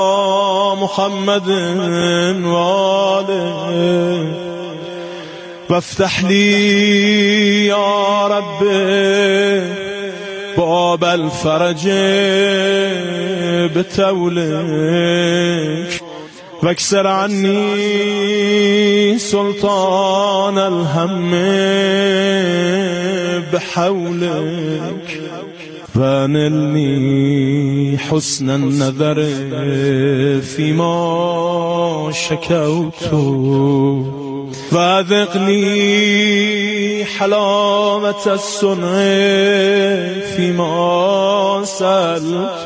محمد وآله وافتح لي يا رب باب الفرج بتولك واكسر عني سلطان الهم بحولك وانلني حسن النظر فيما شكوت وذقني حلاوة الصنع فيما سألت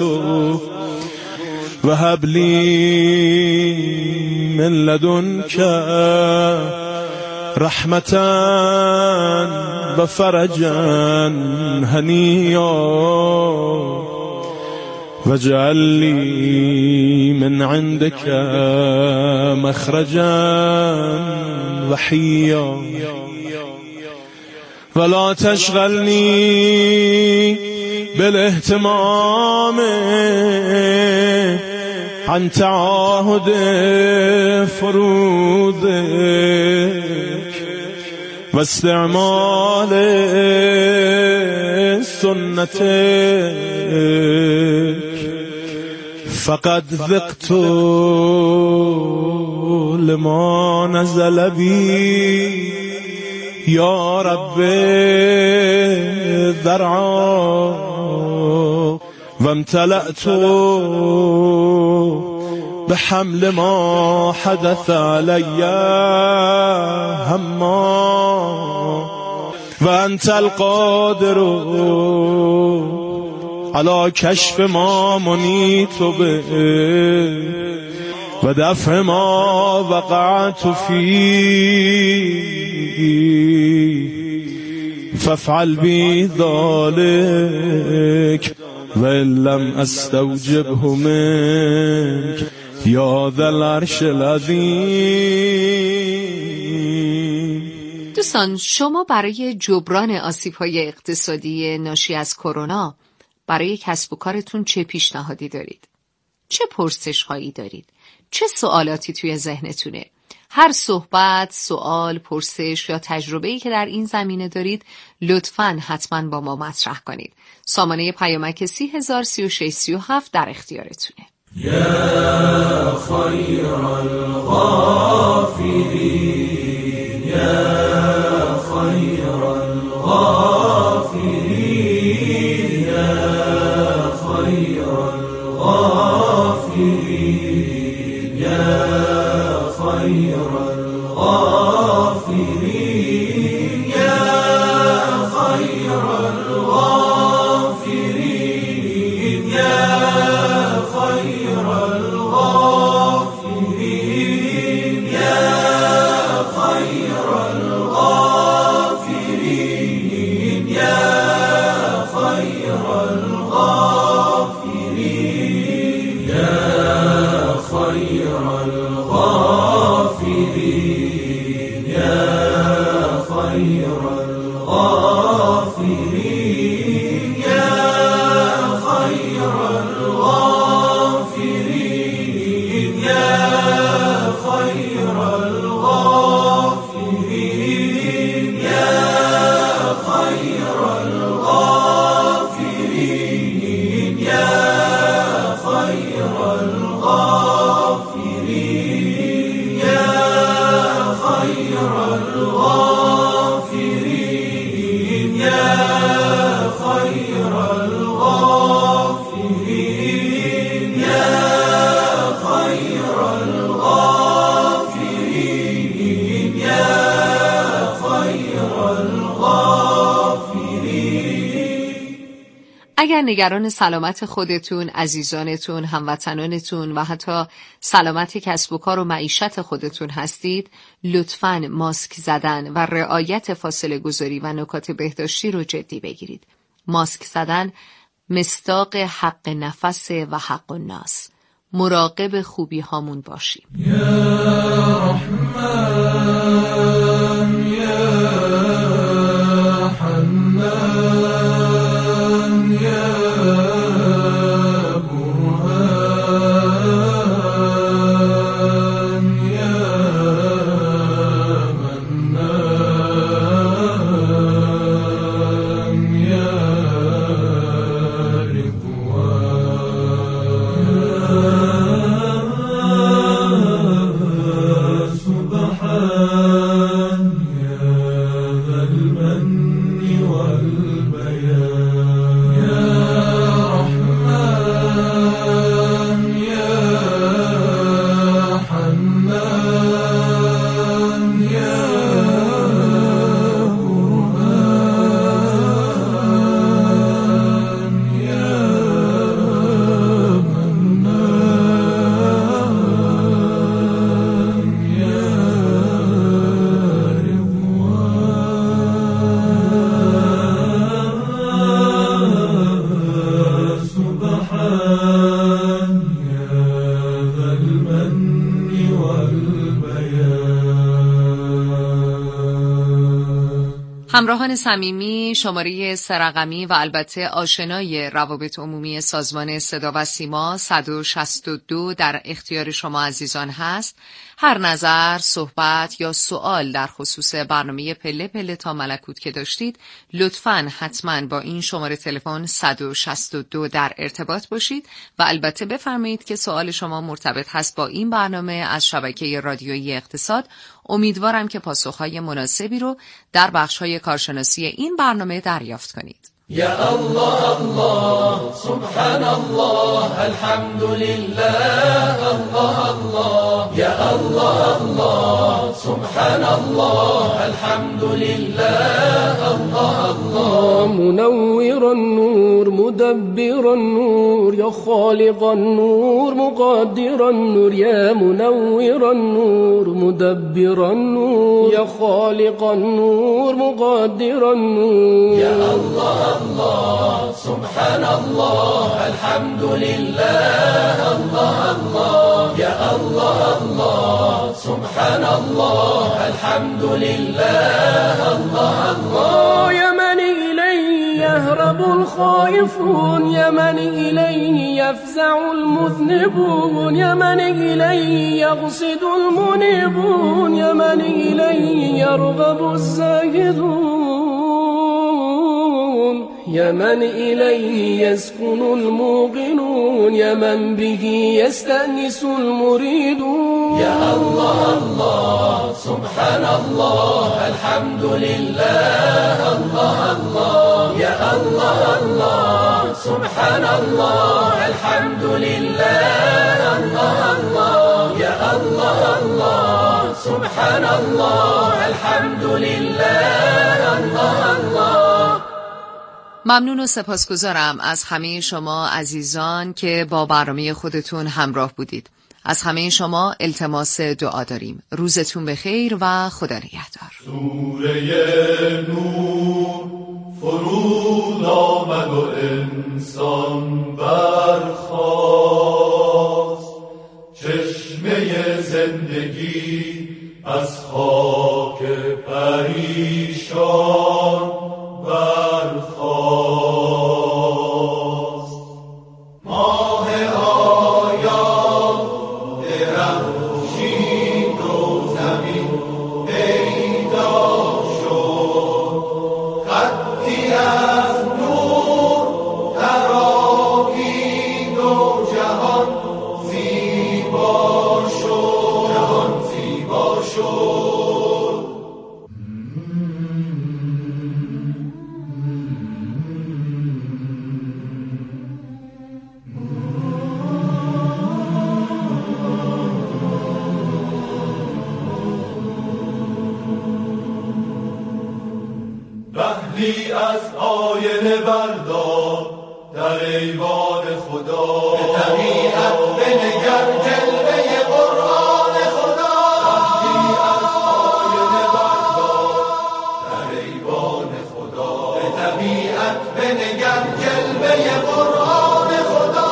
وهب لي من لدنك رحمة وفرجا هنيا واجعل لي من عندك مخرجا وحيا ولا تشغلني بالاهتمام عن تعاهد فروضك واستعمال سنتك فقد ذقت لما نزل بي يا رب ذرعا وامتلأت بحمل ما حدث علي هما وأنت القادر على كشف ما منيت به ودفع ما وقعت فيه فافعل بي ذلك وإن لم أستوجبه منك یا ذا العرش العظیم. دوستان، شما برای جبران آسیب‌های اقتصادی ناشی از کرونا برای کسب و کارتون چه پیشنهادی دارید؟ چه پرسش‌هایی دارید؟ چه سوالاتی توی ذهنتونه؟ هر صحبت، سوال، پرسش یا تجربه‌ای که در این زمینه دارید لطفاً حتماً با ما مطرح کنید. سامانه پیامک 303637 در اختیارتونه. يا خير الغافرين يا خير الغافرين يا خير الغافرين يا خير الغافرين يا خير الغافرين يا خير الغافرين يا خير الغافرين يا خير الغافرين يا خير الغافرين يا خير الغافرين يا خير الغافرين يا خير الغافرين يا خير الغافرين يا خير الغافرين يا خير الغافرين يا خير الغافرين يا خير الغافرين يا خير الغافرين. اگر نگران سلامت خودتون، عزیزانتون، هموطنانتون و حتی سلامت کسب و کار و معیشت خودتون هستید، لطفاً ماسک زدن و رعایت فاصله گذاری و نکات بهداشتی رو جدی بگیرید. ماسک زدن مصداق حق نفس و حق الناس. مراقب خوبی هامون باشیم. یا رحمن یا حنان یا برهان همراهان صمیمی، شماره سه‌رقمی و البته آشنای روابط عمومی سازمان صدا و سیما 162 در اختیار شما عزیزان هست. هر نظر، صحبت یا سوال در خصوص برنامه پله پله تا ملکوت که داشتید، لطفاً حتماً با این شماره تلفن 162 در ارتباط باشید و البته بفرمایید که سوال شما مرتبط هست با این برنامه از شبکه رادیویی اقتصاد. امیدوارم که پاسخهای مناسبی رو در بخش‌های کارشناسی این برنامه دریافت کنید. یا الله الله سبحان الله الحمد لله الله الله یا الله الله سبحان الله الحمد لله الله الله منور النور مدبر النور یا خالق النور مقدر النور یا منور النور مدبر النور یا خالق النور مقدر النور یا الله الله سبحان الله الحمد لله الله الله یا الله الله سبحان الله الحمد لله الله الله یا من الیه یهرب الخائفون یا من الیه یفزع المذنبون یا من الیه یقصد المنیبون یا من الیه یرغب الزاهدون یا من الیه یسکن الموقنون یا من به یستأنس المریدون یا الله الله سبحان الله الحمد لله الله الله یا الله الله سبحان الله الحمد لله الله الله یا الله الله سبحان الله الحمد لله الله الله. ممنون و سپاسگزارم از همه شما عزیزان که با برنامه خودتون همراه بودید. از همه شما التماس دعا داریم. روزتون بخیر و خدا نگهدار. سوره نور فرود آمد و انسان برخاست، چشمه زندگی از خاک پریشان برخاست. ماه آیات درخشید و زمین پیدا شد، خطی از نور تراکید و جهان زیبا شد، جهان زیبا شد. رهلی از آینه بردار در ایوان خدا، به طبیعت بنگر جلوه قرآن خدا. رهلی از آینه بردار در ایوان خدا، به طبیعت بنگر جلوه قرآن خدا.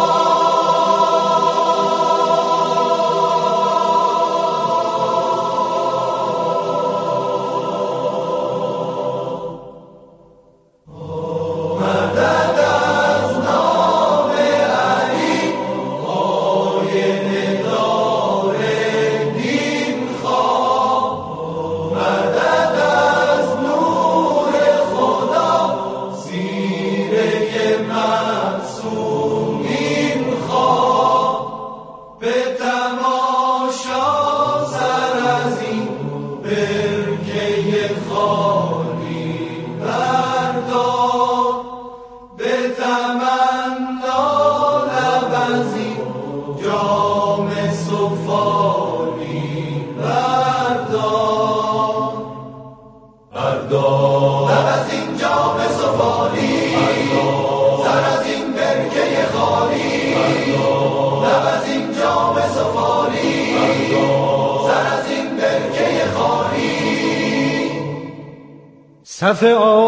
صف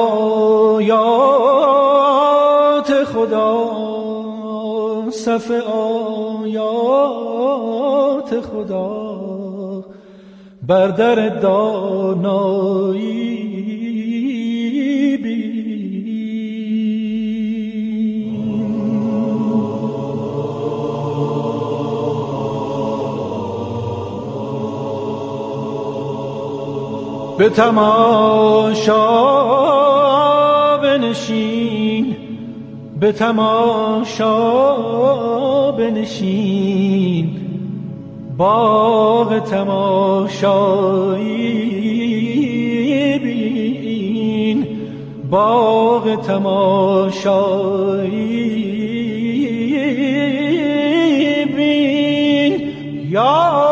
آیات خدا، صف آیات خدا بر در دانایی به تماشا بنشین، به تماشا بنشین، باغ تماشایی بین، باغ تماشایی بین. یا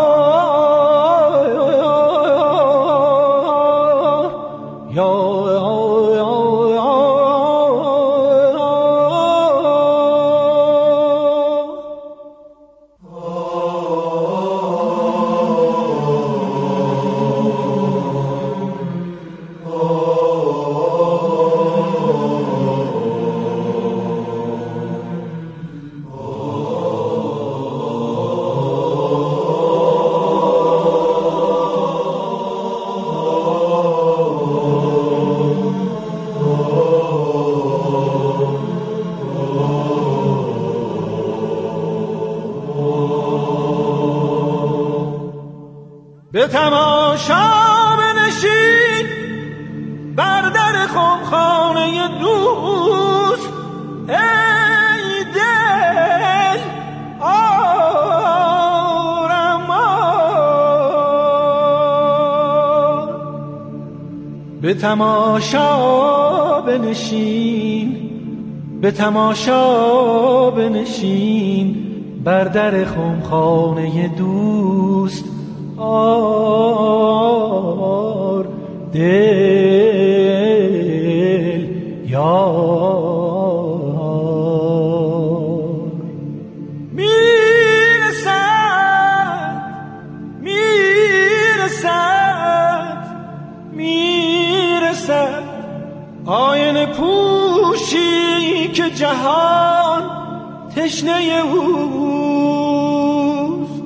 به تماشا بنشین بر در خمخانه دوست، ای دل آرمان. به تماشا بنشین، به تماشا بنشین بر در خمخانه دوست، آر دل یار. میرسد آینه پوشی که جهان تشنه اوست.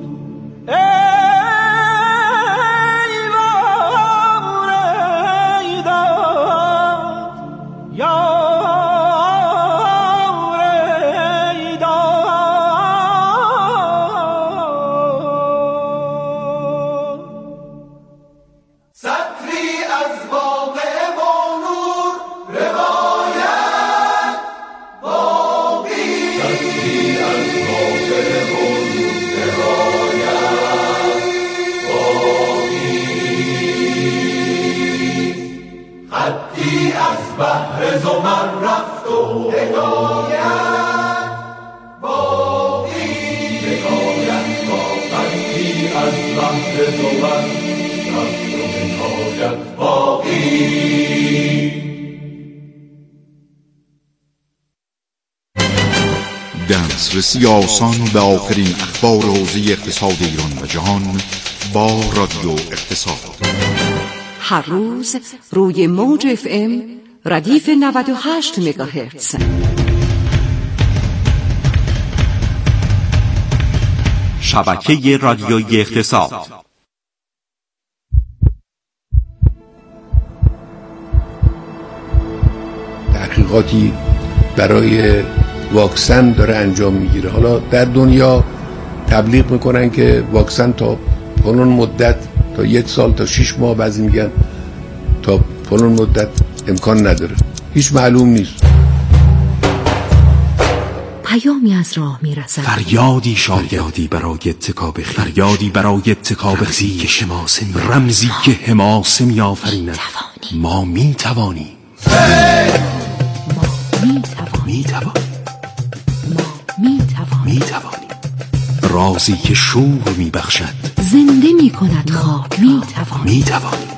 بحر زمن رفت و حکایت باقی، حکایت با خطی از بحر زمن رفت و حکایت باقی. دسترسی آسان به آخرین اخبار حوزه اقتصاد ایران و جهان با رادیو اقتصاد. هر روز روی موج FM ردیف 98 مگاهرتز. شبکه رادیویی اقتصاد. تحقیقاتی برای واکسن داره انجام میگیره. حالا در دنیا تبلیغ میکنن که واکسن تا فلان مدت، تا 1 سال، تا 6 ماه، بعضی میگن تا فلان مدت امکان نداره، هیچ معلوم نیست. پیامی از راه میرسد، فریادی شاید برای اتکاب خیش، فریادی برای اتکاب خیش، رمزی که حماسه میآفریند. ما میتوانیم، میتوانیم. رازی که شور میبخشد، زنده میکند خاک. میتوانیم.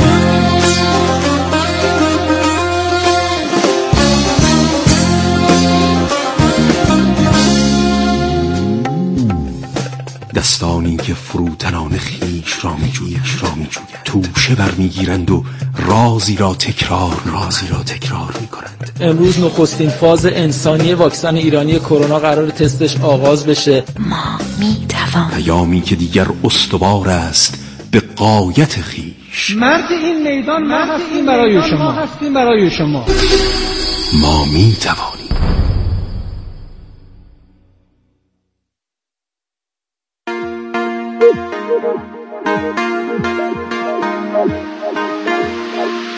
دستانی که فروتنان خیش را میجوید، توشه برمیگیرند و رازی را تکرار میکنند. امروز نخستین فاز انسانی واکسن ایرانی کرونا قرار تستش آغاز بشه. ما میتوانیم. پیامی که دیگر استوار است به غایت خیش. مرد این میدان ما هستیم برای شما. ما میتوانیم.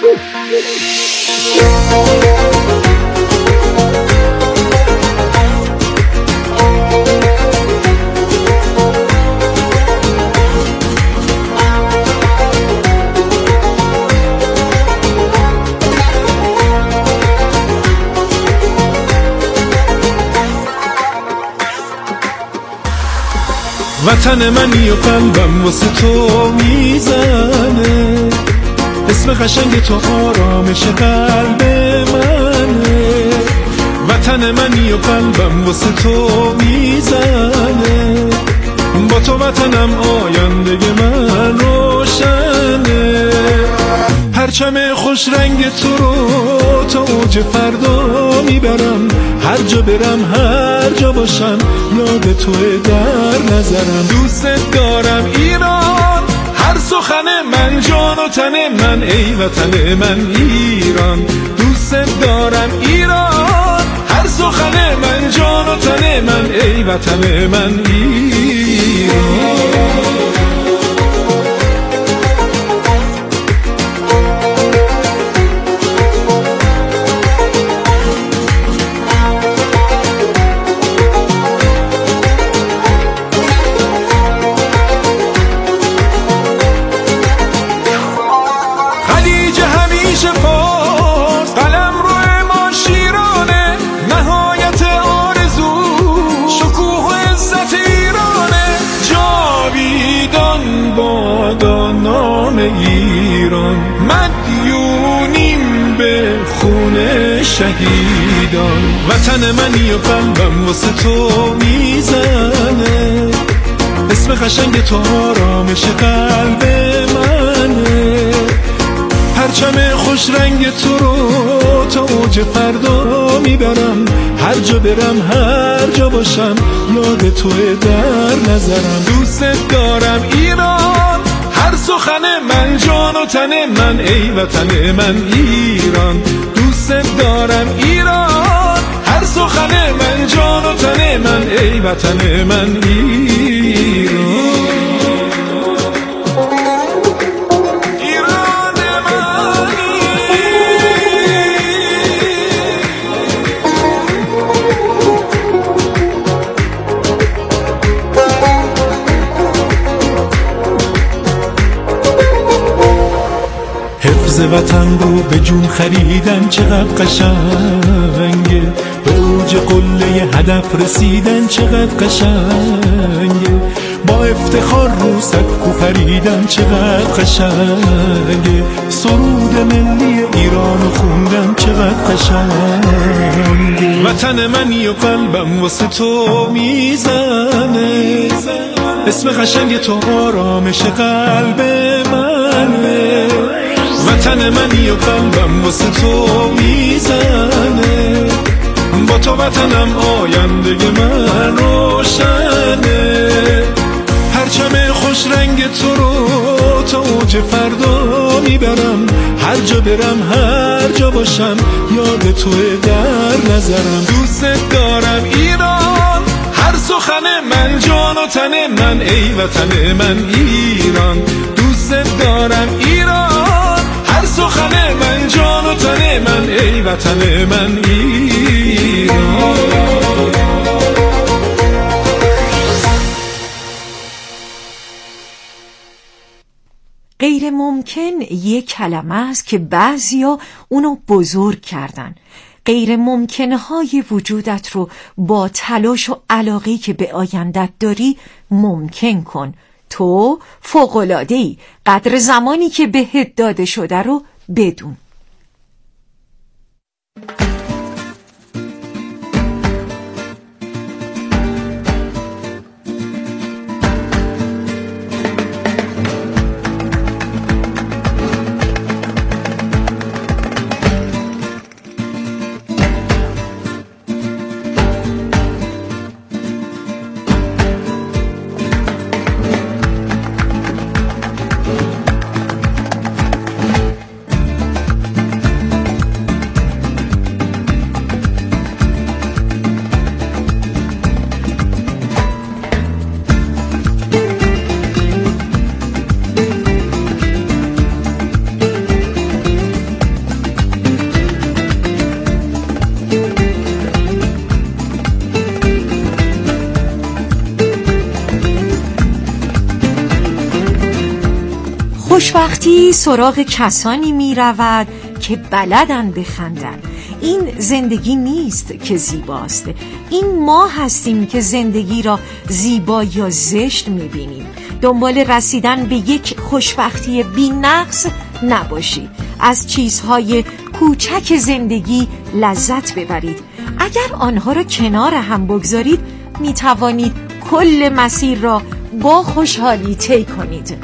وطن منی و قلبم واسه تو میزنه، اسم قشنگ تو آرامش قلب منه. وطن منی و قلبم واسه تو میزنه، با تو وطنم آینده من روشنه. پرچم خوش رنگ تو رو تا اوج فردا میبرم، هر جا برم هر جا باشم یاد توه در نظرم. دوست دارم ایران، هر سخن من جان و تن من، ای وطن من ایران. دوست دارم ایران، هر سخن من جان و تن من، ای وطن من ایران. ایران مدیونیم به خون شهیدان. وطن منی و قلبم واسه تو میزنه، اسم قشنگ تو آرامش قلب منه. پرچم خوش رنگ تو رو تا اوج فردا میبرم، هر جا برم هر جا باشم یاد توه در نظرم. دوست دارم ایران، هر سخن من جان و تن من، ای وطن من ایران. دوست دارم ایران، هر سخن من جان و تن من، ای وطن من ایران. حفظ وطن رو به جون خریدن چقدر قشنگه، به اوج قله هدف رسیدن چقدر قشنگه. با افتخار رو سکو پریدن چقدر قشنگه، سرود ملی ایران رو خوندن چقدر قشنگه. وطن منی و قلبم واسه تو میزنه، اسم قشنگ تو آرامش قلب منه. وطن منی و قلبم واسه تو میزنه، با تو وطنم آینده من روشنه. پرچم خوش رنگ تو رو تا اوج فردا میبرم، هر جا برم هر جا باشم یاد توه در نظرم. دوست دارم ایران، هر سخن من جان و تن من، ای وطن من ایران. دوست دارم ایران، هر سخن من جان و تن من، ای وطن من ایران. غیر ممکن یک کلمه است که بعضیا اونو بزرگ کردن. غیر ممکنهای وجودت رو با تلاش و علاقه‌ای که به آیندت داری ممکن کن. تو فوق‌العاده‌ای، قدر زمانی که بهت داده شده رو بدون. خوشبختی سراغ کسانی می رود که بلدن بخندن. این زندگی نیست که زیباست، این ما هستیم که زندگی را زیبا یا زشت می بینیم. دنبال رسیدن به یک خوشبختی بی نقص نباشید. از چیزهای کوچک زندگی لذت ببرید. اگر آنها را کنار هم بگذارید می توانید کل مسیر را با خوشحالی طی کنید.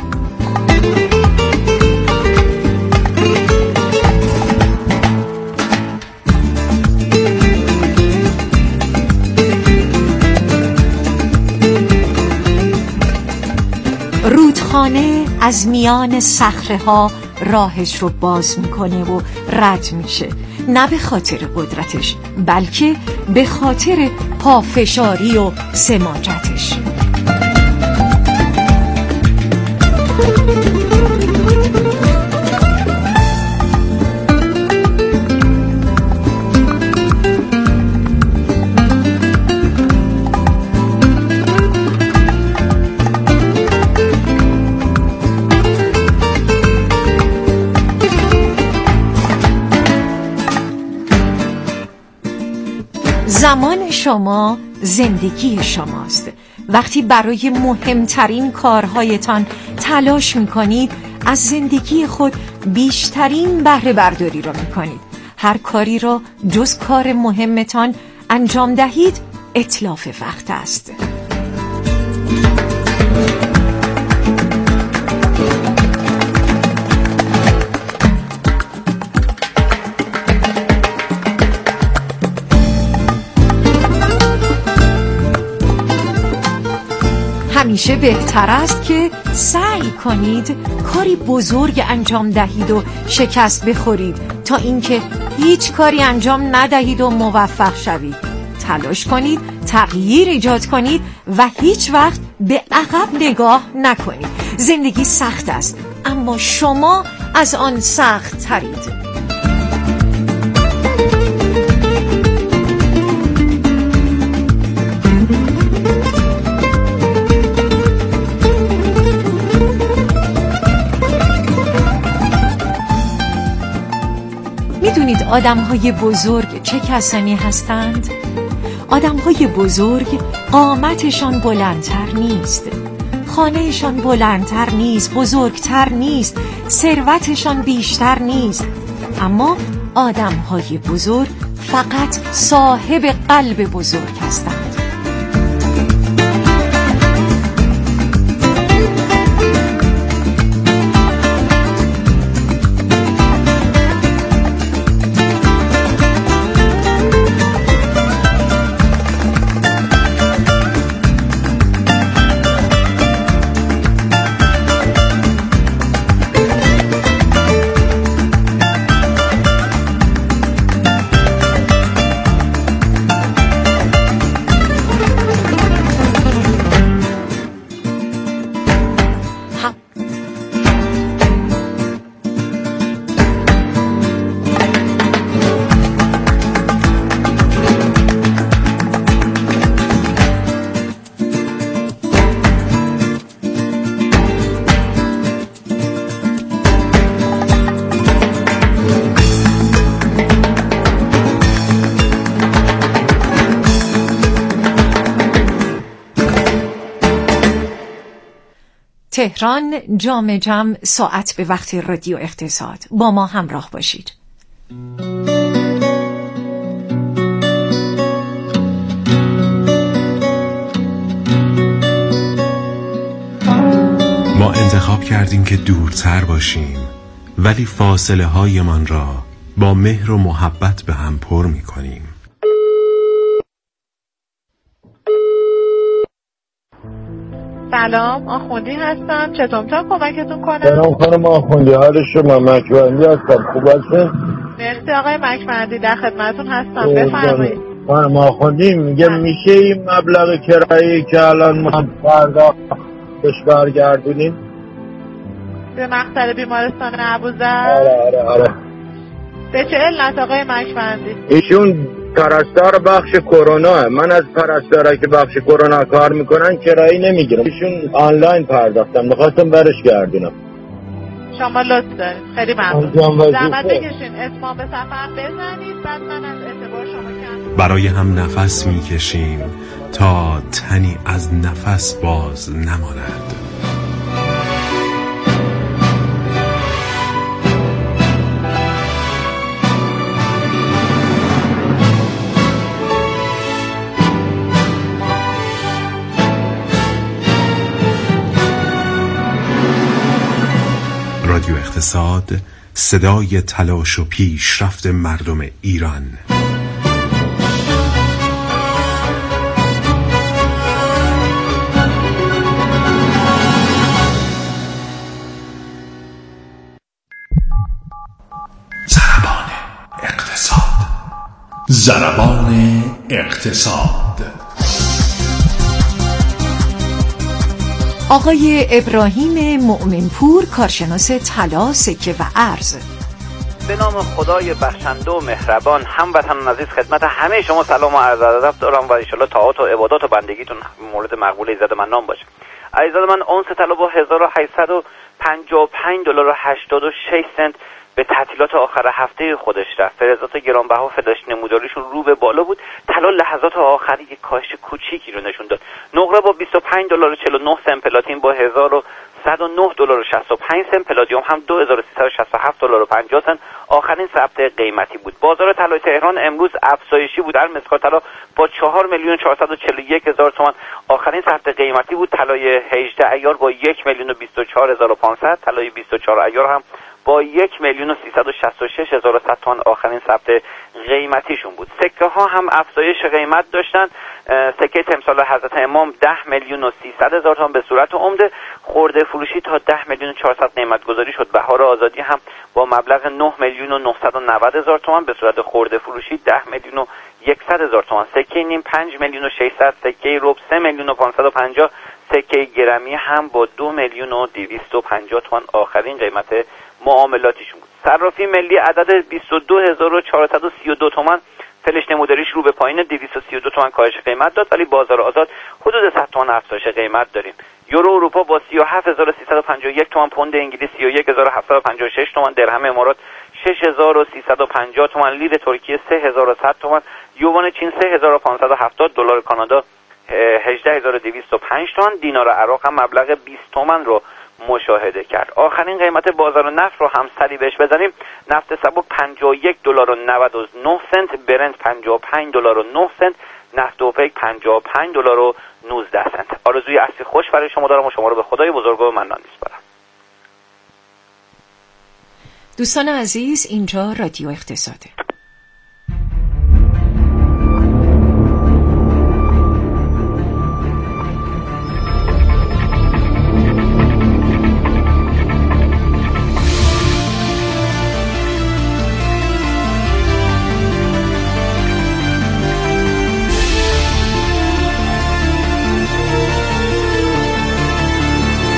رودخانه از میان صخره‌ها راهش رو باز میکنه و رد میشه، نه به خاطر قدرتش بلکه به خاطر پافشاری و سماجتش. زمان شما زندگی شماست. وقتی برای مهمترین کارهایتان تلاش میکنید، از زندگی خود بیشترین بهره برداری را میکنید. هر کاری را جز کار مهمتان انجام دهید اتلاف وقت است. همیشه بهتر است که سعی کنید کاری بزرگ انجام دهید و شکست بخورید تا اینکه هیچ کاری انجام ندهید و موفق شوید. تلاش کنید تغییر ایجاد کنید و هیچ وقت به عقب نگاه نکنید. زندگی سخت است، اما شما از آن سخت ترید. میدونید آدم‌های بزرگ چه کسانی هستند؟ آدم‌های بزرگ قامتشان بلندتر نیست، خانهشان بلندتر نیست، بزرگتر نیست، ثروتشان بیشتر نیست، اما آدم‌های بزرگ فقط صاحب قلب بزرگ هستند. تهران جام جم ساعت به وقت رادیو اقتصاد. با ما همراه باشید. ما انتخاب کردیم که دورتر باشیم، ولی فاصله هایمان را با مهر و محبت به هم پر می کنیم. سلام، آخوندی هستم. چطور میتونم کمکتون کنم؟ سلام خانم آخوندی، حال شما؟ مکبندی هستم. خوب هستین؟ مرسی آقای مکبندی، در خدمتتون هستم. بفرمایید. خانم آخوندی میگم میشه این مبلغ کرایه‌ای که الان ما فردا بهش برگردونیم به مقصد بیمارستان ابوذر؟ آره. به چه علت آقای مکبندی؟ ایشون پرستار بخش کرونا. من از پرستارا که بخش کرونا کار میکنن کرایه نمیگیرم. ایشون آنلاین پرداختم، میخواستم برش گردونم. شما لطف دارید، خیلی ممنون. زحمت بکشین اسمام به صفحه بزنید، بعد من از اعتبار شما کم. برای هم نفس میکشیم تا تنی از نفس باز نماند. رادیو اقتصاد، صدای تلاش و پیشرفت مردم ایران. ضربان اقتصاد. ضربان اقتصاد. آقای ابراهیم مؤمنپور، کارشناس طلا، سکه و ارز. به نام خدای بخشنده و مهربان، هموطنان عزیز، خدمت همه شما سلام و عرض ادب دارم و ان شاءالله طاعات و عبادات و بندگیتون مورد مقبول ایزد منان باشه. عزیزان من، اونس طلا با $1855.86 به تعطیلات آخر هفته خودش رفت. فلزات گرانبها فداش نموداریشون رو به بالا بود. طلا لحظات آخری یک کاهش کوچیکی رو نشون داد. نقره با $25.49، پلاتین با $1109.65، پلادیوم هم $2367.50 آخرین ثبت قیمتی بود. بازار طلای تهران امروز افزایشی بود. هر مسکال طلا با 4,441,000 تومان آخرین ثبت قیمتی بود. طلای 18 عیار با 1,024,500، طلای 24 عیار هم با 1,366,100 تومان آخرین ثبت قیمتیشون بود. سکه ها هم افزایش قیمت داشتن. سکه تمثال حضرت امام 10,300,000 تومان به صورت عمده. خرده فروشی تا 10,400,000 قیمت گذاری شد. بهار آزادی هم با مبلغ 9,990,000 تومان به صورت خرده فروشی 10,100,000 تومان. سکه نیم 5,600,000، سکه ربع 3,550,000، سکه گرمی هم با 2,250,000 تومان آخرین قیمت معاملاتیشون بود. صرافی ملی عدد 22,432 تومان فلش نموداریش رو به پایین 232 تومان کاهش قیمت داد، ولی بازار آزاد حدود 100 تومان افزایش قیمت داریم. یورو اروپا با 37,351 تومان، پوند انگلیس 31,756 تومان، درهم امارات 6,350 تومان، لیر ترکیه 3,100 تومان، یوان چین 3,570، دلار کانادا 18,205 تومان، دینار عراق هم مبلغ 20 تومان رو مشاهده کرد. آخرین قیمت بازار نفت رو هم سری بهش بزنیم. نفت سبک $51.99، برنت $55.09، نفت اوپک $55.19. آرزوی عصری خوش برای شما دارم و شما رو به خدای بزرگ و منان میسپارم. دوستان عزیز، اینجا رادیو اقتصاده.